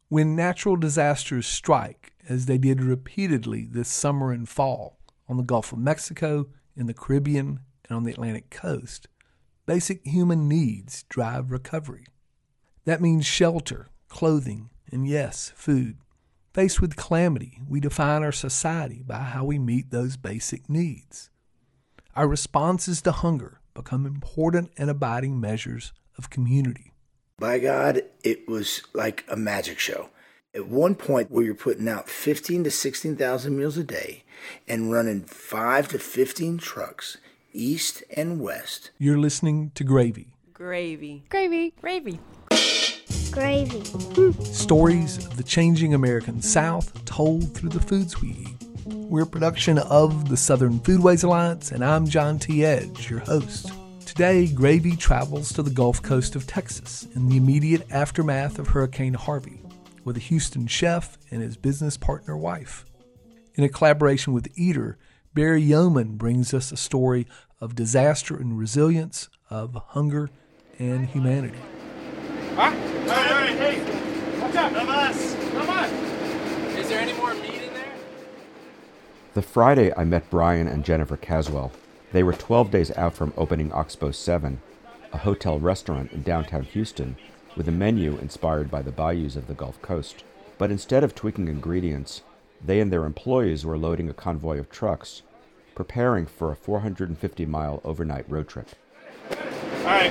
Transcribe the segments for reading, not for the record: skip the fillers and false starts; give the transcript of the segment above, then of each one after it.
When natural disasters strike, as they did repeatedly this summer and fall on the Gulf of Mexico, in the Caribbean, and on the Atlantic coast, basic human needs drive recovery. That means shelter, clothing, and yes, food. Faced with calamity, we define our society by how we meet those basic needs. Our responses to hunger become important and abiding measures of community. By God, it was like a magic show. At one point, we were putting out 15 to 16,000 meals a day and running 5 to 15 trucks, east and west. You're listening to Gravy. Gravy. Gravy. Gravy. Gravy. Stories of the changing American South told through the foods we eat. We're a production of the Southern Foodways Alliance, and I'm John T. Edge, your host. Today, Gravy travels to the Gulf Coast of Texas in the immediate aftermath of Hurricane Harvey with a Houston chef and his business partner wife. In a collaboration with Eater, Barry Yeoman brings us a story of disaster and resilience, of hunger and humanity. Huh? Hey, watch out! Come on! Is there any more meat in there? The Friday I met Brian and Jennifer Caswell. They were 12 days out from opening Oxbow 7, a hotel restaurant in downtown Houston with a menu inspired by the bayous of the Gulf Coast. But instead of tweaking ingredients, they and their employees were loading a convoy of trucks, preparing for a 450-mile overnight road trip. All right.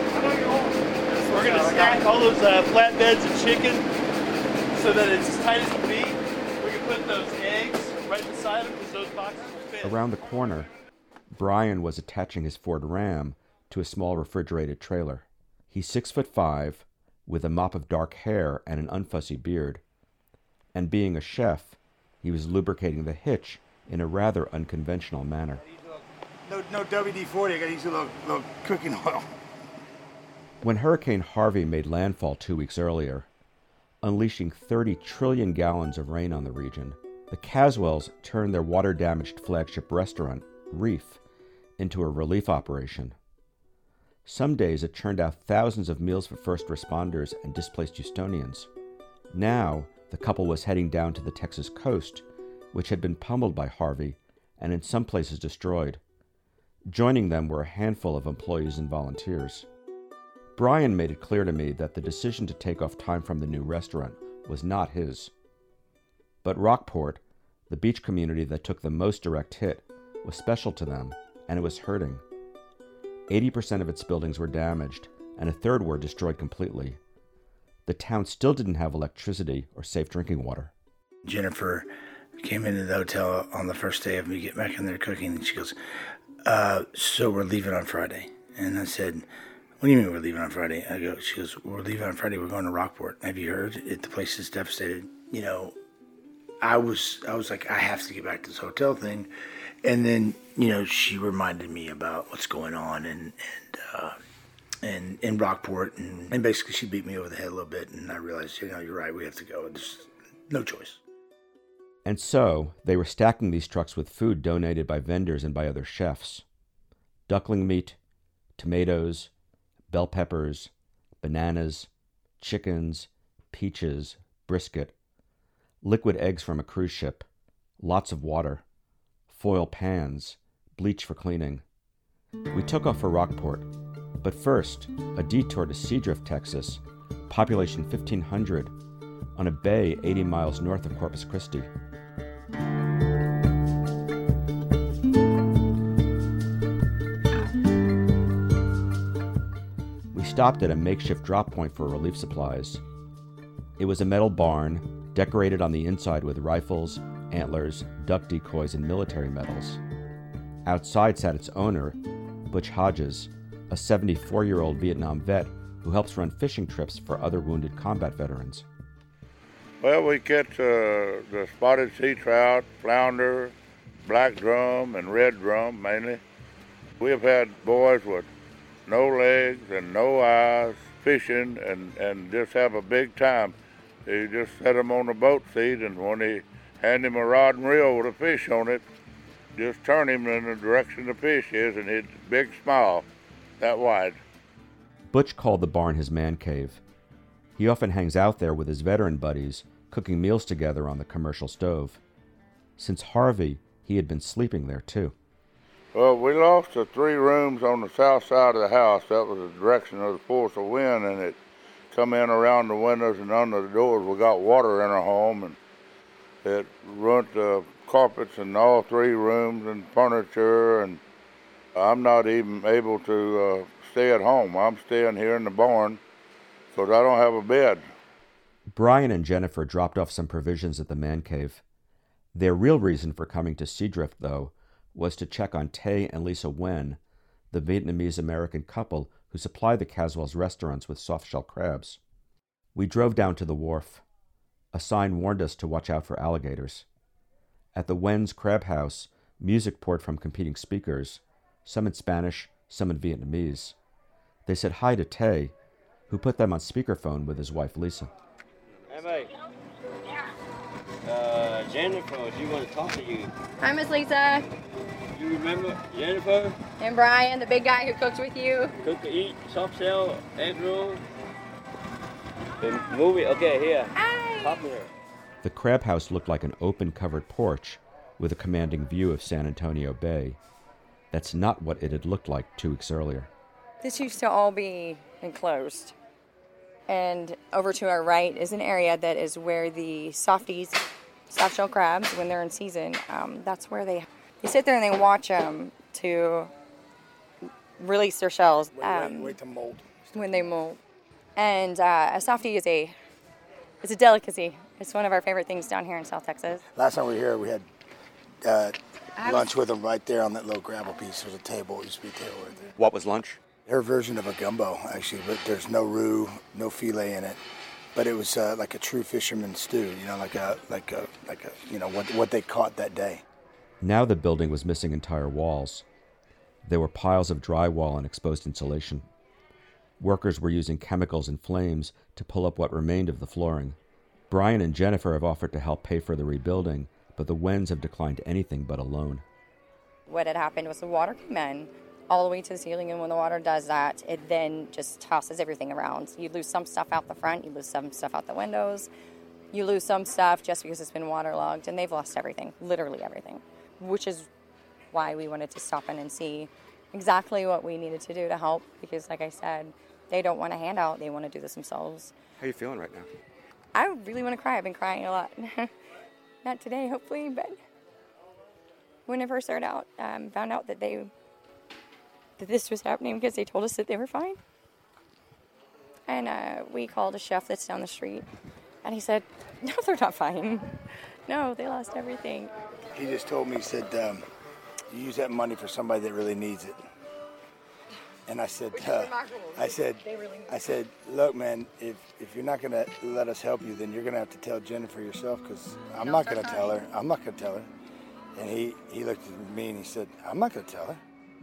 We're going to stack all those flatbeds of chicken so that it's as tight as can be. We can put those eggs right beside them because those boxes will fit. Around the corner, Brian was attaching his Ford Ram to a small refrigerated trailer. He's 6'5", with a mop of dark hair and an unfussy beard. And being a chef, he was lubricating the hitch in a rather unconventional manner. No WD-40, I gotta use a little cooking oil. When Hurricane Harvey made landfall 2 weeks earlier, unleashing 30 trillion gallons of rain on the region, the Caswells turned their water-damaged flagship restaurant, Reef, into a relief operation. Some days it churned out thousands of meals for first responders and displaced Houstonians. Now, the couple was heading down to the Texas coast, which had been pummeled by Harvey and in some places destroyed. Joining them were a handful of employees and volunteers. Brian made it clear to me that the decision to take off time from the new restaurant was not his. But Rockport, the beach community that took the most direct hit, was special to them, and it was hurting. 80% of its buildings were damaged, and a third were destroyed completely. The town still didn't have electricity or safe drinking water. Jennifer came into the hotel on the first day of me getting back in there cooking, and she goes, so we're leaving on Friday. And I said, what do you mean we're leaving on Friday? She goes, we're leaving on Friday, we're going to Rockport. Have you heard? The place is devastated. You know, I was like, I have to get back to this hotel thing. And then, you know, she reminded me about what's going on and in Rockport, and basically she beat me over the head a little bit, and I realized, you know, you're right, we have to go. There's no choice. And so, they were stacking these trucks with food donated by vendors and by other chefs. Duckling meat, tomatoes, bell peppers, bananas, chickens, peaches, brisket, liquid eggs from a cruise ship, lots of water, foil pans, bleach for cleaning. We took off for Rockport, but first, a detour to Seadrift, Texas, population 1,500, on a bay 80 miles north of Corpus Christi. We stopped at a makeshift drop point for relief supplies. It was a metal barn, decorated on the inside with rifles, antlers, duck decoys, and military medals. Outside sat its owner, Butch Hodges, a 74-year-old Vietnam vet who helps run fishing trips for other wounded combat veterans. Well, we catch the spotted sea trout, flounder, black drum, and red drum mainly. We have had boys with no legs and no eyes fishing and just have a big time. You just set them on the boat seat, and when they hand him a rod and reel with a fish on it, just turn him in the direction the fish is, and his big smile, that wide. Butch called the barn his man cave. He often hangs out there with his veteran buddies, cooking meals together on the commercial stove. Since Harvey, he had been sleeping there too. Well, we lost the 3 rooms on the south side of the house. That was the direction of the force of wind, and it come in around the windows and under the doors. We got water in our home, and it ruined the carpets in all 3 rooms and furniture, and I'm not even able to stay at home. I'm staying here in the barn because I don't have a bed. Brian and Jennifer dropped off some provisions at the man cave. Their real reason for coming to Seadrift, though, was to check on Tay and Lisa Wen, the Vietnamese-American couple who supply the Caswell's restaurants with soft-shell crabs. We drove down to the wharf. A sign warned us to watch out for alligators. At the Wen's Crab House, music poured from competing speakers, some in Spanish, some in Vietnamese. They said hi to Tay, who put them on speakerphone with his wife Lisa. Hey, mate. Jennifer, she want to talk to you. Hi, Miss Lisa. You remember Jennifer? And Brian, the big guy who cooks with you. Cook, eat, soft shell, egg roll. The movie, okay, here. Hi. Pop here. The crab house looked like an open covered porch with a commanding view of San Antonio Bay. That's not what it had looked like 2 weeks earlier. This used to all be enclosed. And over to our right is an area that is where the softies, soft-shell crabs, when they're in season, that's where they sit there and they watch them to release their shells. Wait to mold. When they molt. And a softie is it's a delicacy. It's one of our favorite things down here in South Texas. Last time we were here, we had lunch with them right there on that little gravel piece. There's a table. It used to be a table right there. What was lunch? Their version of a gumbo, actually, but there's no roux, no filet in it. But it was like a true fisherman stew, you know, like a you know what they caught that day. Now the building was missing entire walls. There were piles of drywall and exposed insulation. Workers were using chemicals and flames to pull up what remained of the flooring. Brian and Jennifer have offered to help pay for the rebuilding, but the Wens have declined anything but a loan. What had happened was the water came in all the way to the ceiling, and when the water does that, it then just tosses everything around. You lose some stuff out the front, you lose some stuff out the windows, you lose some stuff just because it's been waterlogged, and they've lost everything, literally everything, which is why we wanted to stop in and see exactly what we needed to do to help, because like I said, they don't want a handout, they want to do this themselves. How are you feeling right now? I really want to cry. I've been crying a lot. Not today, hopefully, but when I first started out, found out that this was happening because they told us that they were fine. And we called a chef that's down the street, and he said, no, they're not fine. No, they lost everything. He just told me, he said, you use that money for somebody that really needs it. And I said, look, man, if you're not going to let us help you, then you're going to have to tell Jennifer yourself, because I'm not going to tell her. I'm not going to tell her. And he looked at me and he said, I'm not going to tell her.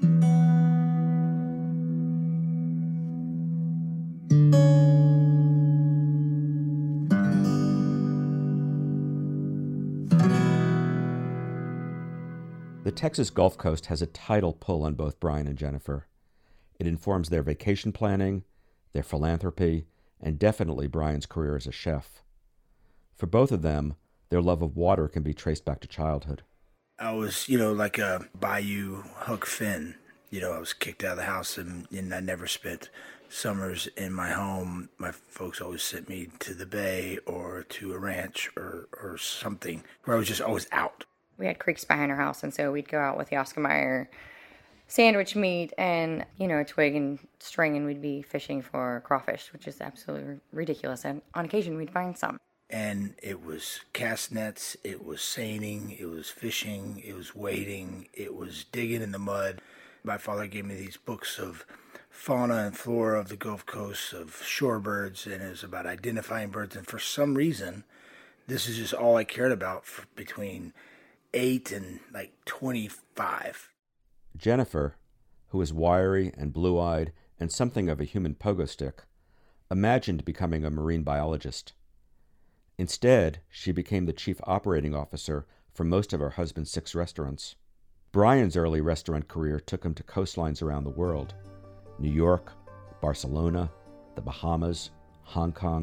The Texas Gulf Coast has a tidal pull on both Brian and Jennifer. It informs their vacation planning, their philanthropy, and definitely Brian's career as a chef. For both of them, their love of water can be traced back to childhood. I was, like a bayou Huck Finn. I was kicked out of the house and I never spent summers in my home. My folks always sent me to the bay or to a ranch or something where I was just always out. We had creeks behind our house, and so we'd go out with the Oscar Mayer sandwich meat and, a twig and string, and we'd be fishing for crawfish, which is absolutely ridiculous. And on occasion, we'd find some. And it was cast nets, it was seining, it was fishing, it was wading, it was digging in the mud. My father gave me these books of fauna and flora of the Gulf Coast, of shorebirds, and it was about identifying birds. And for some reason, this is just all I cared about for between 8 and 25. Jennifer, who was wiry and blue-eyed and something of a human pogo stick, imagined becoming a marine biologist. Instead, she became the chief operating officer for most of her husband's 6 restaurants. Brian's early restaurant career took him to coastlines around the world: New York, Barcelona, the Bahamas, Hong Kong,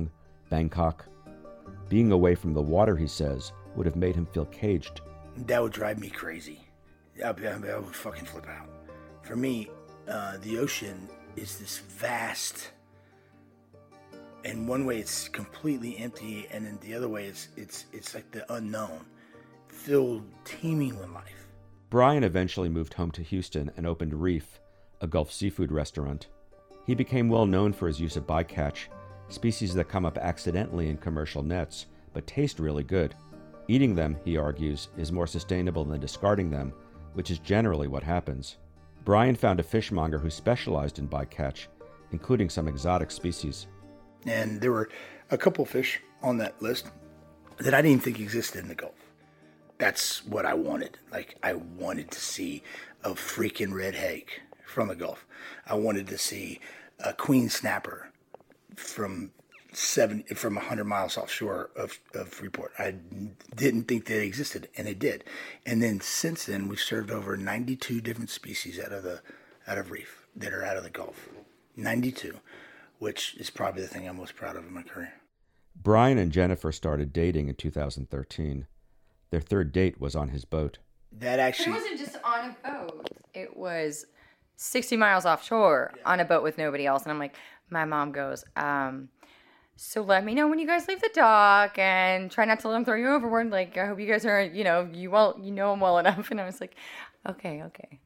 Bangkok. Being away from the water, he says, would have made him feel caged. That would drive me crazy. I would fucking flip out. For me, the ocean is this vast, in one way it's completely empty, and in the other way it's like the unknown, filled, teeming with life. Brian eventually moved home to Houston and opened Reef, a Gulf seafood restaurant. He became well known for his use of bycatch, species that come up accidentally in commercial nets, but taste really good. Eating them, he argues, is more sustainable than discarding them, which is generally what happens. Brian found a fishmonger who specialized in bycatch, including some exotic species. And there were a couple fish on that list that I didn't think existed in the Gulf. That's what I wanted. Like, I wanted to see a freaking red hake from the Gulf. I wanted to see a queen snapper from 100 miles offshore of Freeport. I didn't think they existed, and it did. And then since then, we've served over 92 different species out of Reef that are out of the Gulf. 92, which is probably the thing I'm most proud of in my career. Brian and Jennifer started dating in 2013. Their third date was on his boat. That actually... It wasn't just on a boat. It was 60 miles offshore on a boat with nobody else. And I'm like, my mom goes, so let me know when you guys leave the dock and try not to let them throw you overboard. Like, I hope you guys are, you know them well enough. And I was like, okay.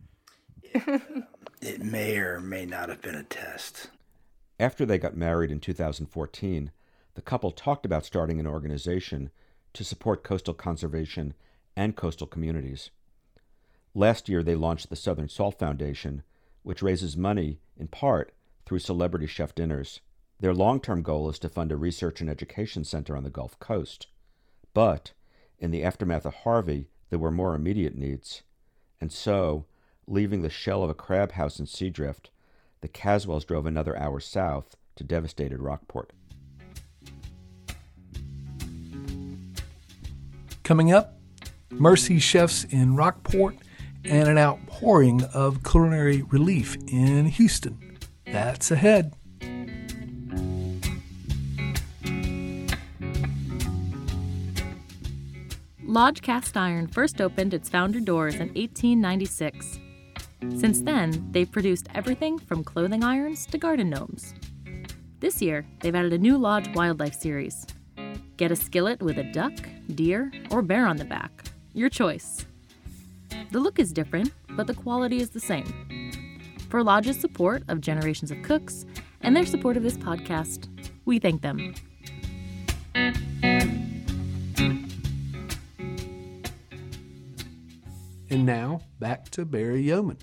It may or may not have been a test. After they got married in 2014, the couple talked about starting an organization to support coastal conservation and coastal communities. Last year, they launched the Southern Salt Foundation, which raises money, in part, through celebrity chef dinners. Their long-term goal is to fund a research and education center on the Gulf Coast. But, in the aftermath of Harvey, there were more immediate needs. And so, leaving the shell of a crab house in Seadrift, the Caswells drove another hour south to devastated Rockport. Coming up, Mercy Chefs in Rockport and an outpouring of culinary relief in Houston. That's ahead. Lodge Cast Iron first opened its founder doors in 1896. Since then, they've produced everything from clothing irons to garden gnomes. This year, they've added a new Lodge Wildlife series. Get a skillet with a duck, deer, or bear on the back. Your choice. The look is different, but the quality is the same. For Lodge's support of generations of cooks and their support of this podcast, we thank them. And now, back to Barry Yeoman.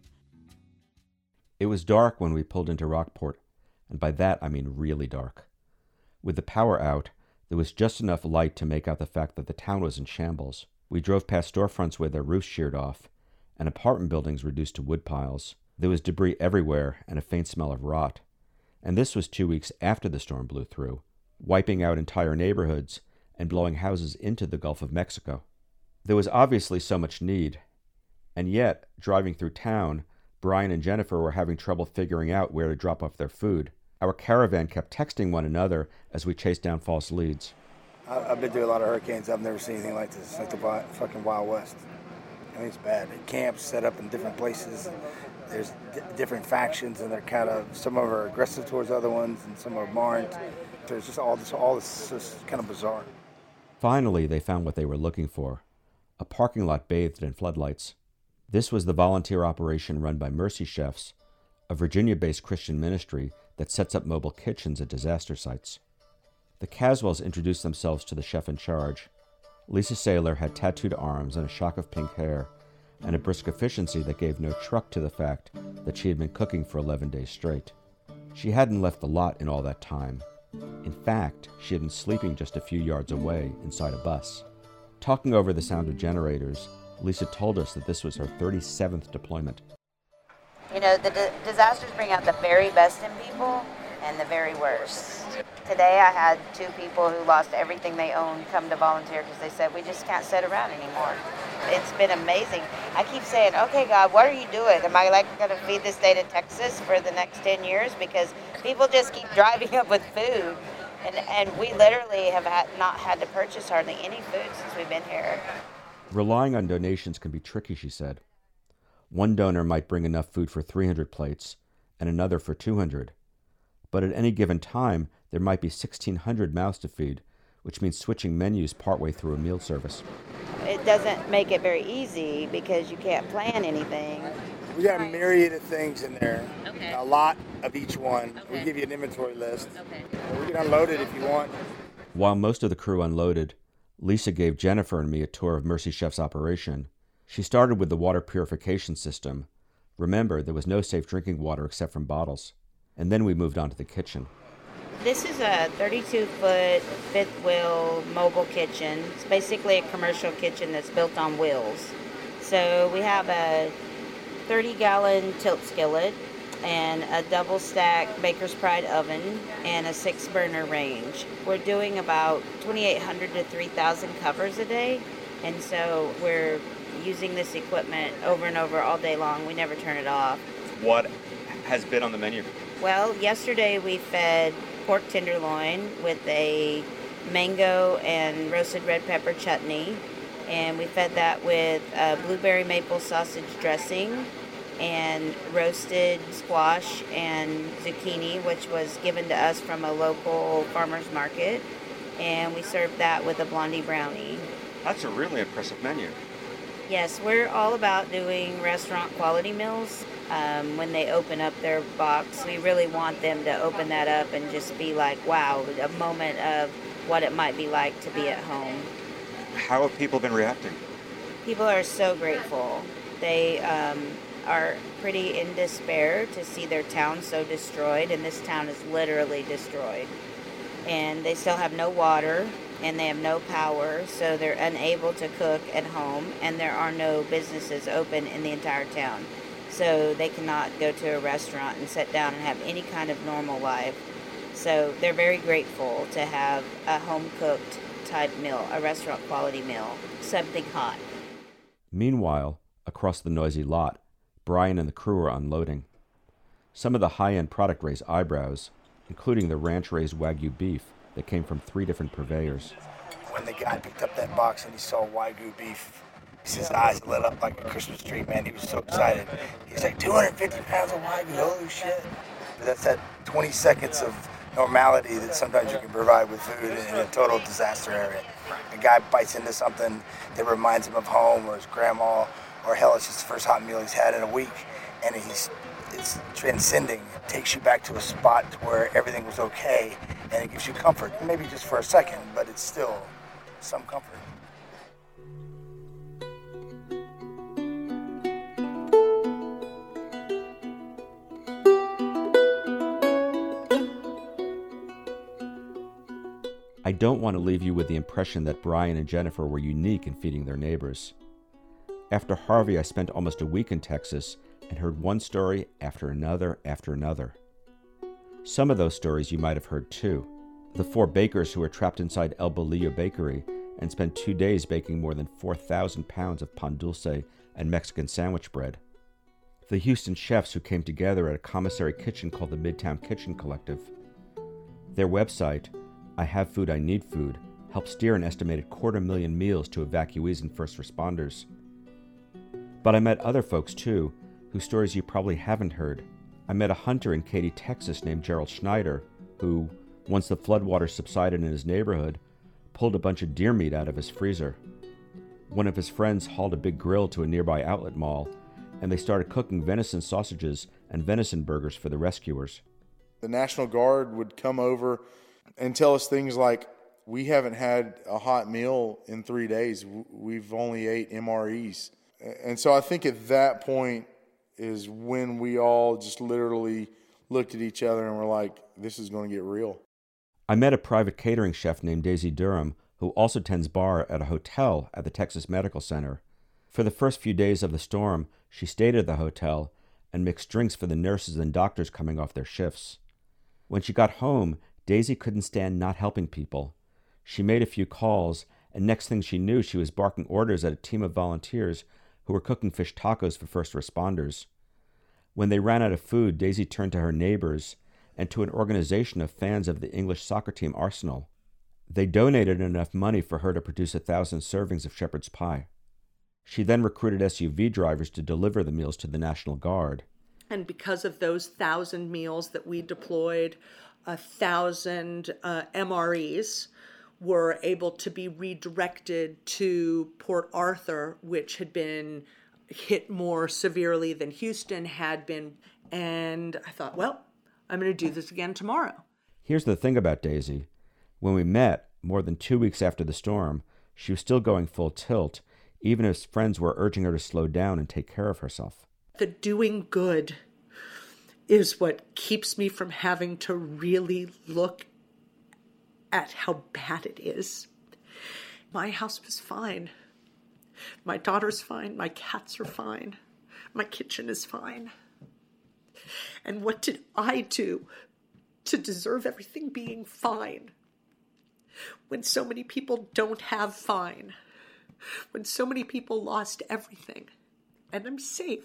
It was dark when we pulled into Rockport, and by that I mean really dark. With the power out, there was just enough light to make out the fact that the town was in shambles. We drove past storefronts with their roofs sheared off, and apartment buildings reduced to wood piles. There was debris everywhere and a faint smell of rot. And this was 2 weeks after the storm blew through, wiping out entire neighborhoods and blowing houses into the Gulf of Mexico. There was obviously so much need, and yet, driving through town, Brian and Jennifer were having trouble figuring out where to drop off their food. Our caravan kept texting one another as we chased down false leads. I've been through a lot of hurricanes. I've never seen anything like this. It's like the fucking Wild West. I mean, it's bad. Camps set up in different places. There's different factions, and they're kind of, some of them are aggressive towards other ones, and some of them aren't. There's just all this just kind of bizarre. Finally, they found what they were looking for, a parking lot bathed in floodlights. This was the volunteer operation run by Mercy Chefs, a Virginia-based Christian ministry that sets up mobile kitchens at disaster sites. The Caswells introduced themselves to the chef in charge. Lisa Saylor had tattooed arms and a shock of pink hair, and a brisk efficiency that gave no truck to the fact that she had been cooking for 11 days straight. She hadn't left the lot in all that time. In fact, she had been sleeping just a few yards away inside a bus. Talking over the sound of generators, Lisa told us that this was her 37th deployment. You know, the disasters bring out the very best in people and the very worst. Today I had 2 people who lost everything they owned come to volunteer because they said, we just can't sit around anymore. It's been amazing. I keep saying, okay, God, what are you doing? Am I going to feed the state of Texas for the next 10 years? Because people just keep driving up with food And we literally have not had to purchase hardly any food since we've been here. Relying on donations can be tricky, she said. One donor might bring enough food for 300 plates and another for 200. But at any given time, there might be 1,600 mouths to feed, which means switching menus partway through a meal service. It doesn't make it very easy because you can't plan anything. We got a myriad of things in there. Okay. A lot of each one. Okay. We give you an inventory list. Okay. We can unload it if you want. While most of the crew unloaded, Lisa gave Jennifer and me a tour of Mercy Chef's operation. She started with the water purification system. Remember, there was no safe drinking water except from bottles. And then we moved on to the kitchen. This is a 32-foot fifth wheel mobile kitchen. It's basically a commercial kitchen that's built on wheels. So we have a 30-gallon tilt skillet and a double-stack Baker's Pride oven and a 6-burner range. We're doing about 2,800 to 3,000 covers a day, and so we're using this equipment over and over all day long. We never turn it off. What has been on the menu? Well, yesterday we fed pork tenderloin with a mango and roasted red pepper chutney, and we fed that with blueberry maple sausage dressing and roasted squash and zucchini, which was given to us from a local farmer's market, and we served that with a blondie brownie. That's a really impressive menu. Yes, we're all about doing restaurant quality meals. When they open up their box, we really want them to open that up and just be like, wow, a moment of what it might be like to be at home. How have people been reacting? People are so grateful. They are pretty in despair to see their town so destroyed, and this town is literally destroyed. And they still have no water, and they have no power, so they're unable to cook at home, and there are no businesses open in the entire town. So they cannot go to a restaurant and sit down and have any kind of normal life. So they're very grateful to have a home-cooked type meal, a restaurant quality meal, something hot. Meanwhile, across the noisy lot, Brian and the crew are unloading. Some of the high-end product raised eyebrows, including the ranch-raised Wagyu beef that came from 3 different purveyors. When the guy picked up that box and he saw Wagyu beef, his eyes lit up like a Christmas tree, man. He was so excited. He's like, 250 pounds of Wagyu, holy shit. But that's that 20 seconds of normality that sometimes you can provide with food in a total disaster area. A guy bites into something that reminds him of home or his grandma, or hell, it's just the first hot meal he's had in a week, and it's transcending. It takes you back to a spot where everything was okay, and it gives you comfort. Maybe just for a second, but it's still some comfort. I don't want to leave you with the impression that Brian and Jennifer were unique in feeding their neighbors. After Harvey, I spent almost a week in Texas and heard one story after another after another. Some of those stories you might have heard too. The 4 bakers who were trapped inside El Bolillo Bakery and spent 2 days baking more than 4,000 pounds of pan dulce and Mexican sandwich bread. The Houston chefs who came together at a commissary kitchen called the Midtown Kitchen Collective. Their website, I Have Food, I Need Food, helped steer an estimated 250,000 meals to evacuees and first responders. But I met other folks too, whose stories you probably haven't heard. I met a hunter in Katy, Texas named Gerald Schneider, who, once the floodwaters subsided in his neighborhood, pulled a bunch of deer meat out of his freezer. One of his friends hauled a big grill to a nearby outlet mall, and they started cooking venison sausages and venison burgers for the rescuers. The National Guard would come over and tell us things like, we haven't had a hot meal in 3 days. We've only ate MREs. And so I think at that point is when we all just literally looked at each other and were like, this is going to get real. I met a private catering chef named Daisy Durham, who also tends bar at a hotel at the Texas Medical Center. For the first few days of the storm, she stayed at the hotel and mixed drinks for the nurses and doctors coming off their shifts. When she got home, Daisy couldn't stand not helping people. She made a few calls, and next thing she knew, she was barking orders at a team of volunteers who were cooking fish tacos for first responders. When they ran out of food, Daisy turned to her neighbors and to an organization of fans of the English soccer team Arsenal. They donated enough money for her to produce 1,000 servings of shepherd's pie. She then recruited SUV drivers to deliver the meals to the National Guard. And because of those 1,000 meals that we deployed, 1,000 MREs were able to be redirected to Port Arthur, which had been hit more severely than Houston had been. And I thought, well, I'm going to do this again tomorrow. Here's the thing about Daisy. When we met, more than 2 weeks after the storm, she was still going full tilt, even as friends were urging her to slow down and take care of herself. The doing good is what keeps me from having to really look at how bad it is. My house was fine. My daughter's fine. My cats are fine. My kitchen is fine. And what did I do to deserve everything being fine? When so many people don't have fine. When so many people lost everything. And I'm safe.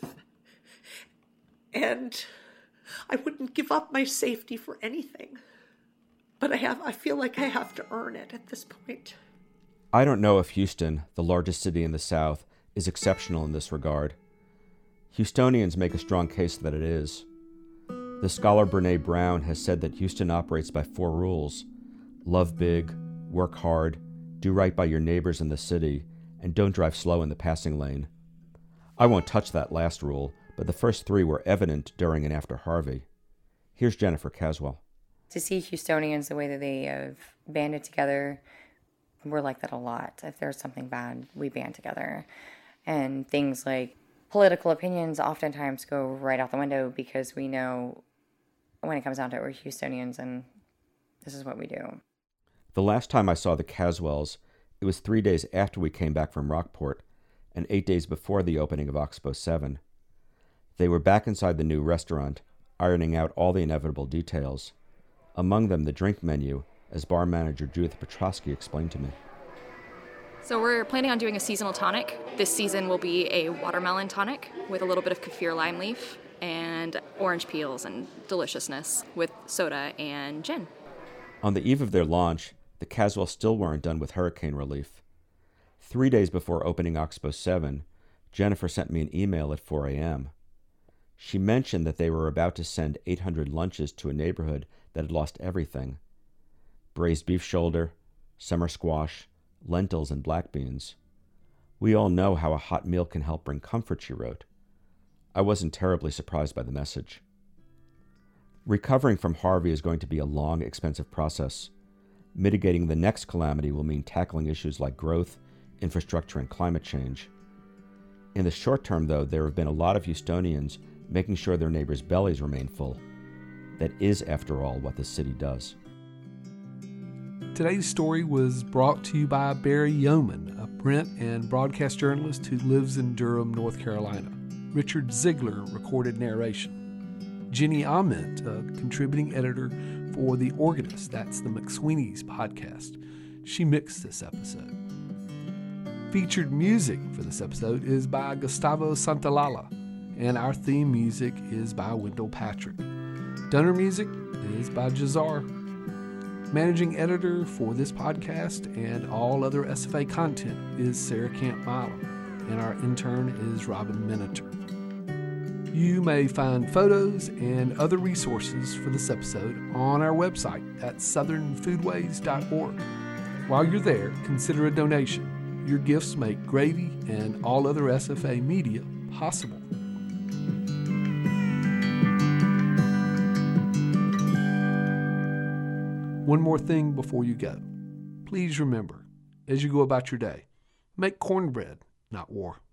And I wouldn't give up my safety for anything. But I feel like I have to earn it at this point. I don't know if Houston, the largest city in the South, is exceptional in this regard. Houstonians make a strong case that it is. The scholar Brene Brown has said that Houston operates by 4 rules: love big, work hard, do right by your neighbors in the city, and don't drive slow in the passing lane. I won't touch that last rule, but the first 3 were evident during and after Harvey. Here's Jennifer Caswell. To see Houstonians the way that they have banded together, we're like that a lot. If there's something bad, we band together. And things like political opinions oftentimes go right out the window because we know when it comes down to it, we're Houstonians and this is what we do. The last time I saw the Caswells, it was 3 days after we came back from Rockport and 8 days before the opening of Oxbow 7. They were back inside the new restaurant, ironing out all the inevitable details. Among them, the drink menu, as bar manager Judith Petrosky explained to me. So we're planning on doing a seasonal tonic. This season will be a watermelon tonic with a little bit of kaffir lime leaf and orange peels and deliciousness with soda and gin. On the eve of their launch, the Caswells still weren't done with hurricane relief. 3 days before opening Oxbow 7, Jennifer sent me an email at 4 a.m. She mentioned that they were about to send 800 lunches to a neighborhood that had lost everything: braised beef shoulder, summer squash, lentils, and black beans. We all know how a hot meal can help bring comfort, she wrote. I wasn't terribly surprised by the message. Recovering from Harvey is going to be a long, expensive process. Mitigating the next calamity will mean tackling issues like growth, infrastructure, and climate change. In the short term, though, there have been a lot of Houstonians making sure their neighbors' bellies remain full. That is, after all, what the city does. Today's story was brought to you by Barry Yeoman, a print and broadcast journalist who lives in Durham, North Carolina. Richard Ziegler recorded narration. Jenny Ament, a contributing editor for The Organist, that's the McSweeney's podcast. She mixed this episode. Featured music for this episode is by Gustavo Santaolalla, and our theme music is by Wendell Patrick. Dunner music is by Jazar. Managing editor for this podcast and all other SFA content is Sarah Camp-Milam, and our intern is Robin Miniter. You may find photos and other resources for this episode on our website at southernfoodways.org. While you're there, consider a donation. Your gifts make Gravy and all other SFA media possible. One more thing before you go. Please remember, as you go about your day, make cornbread, not war.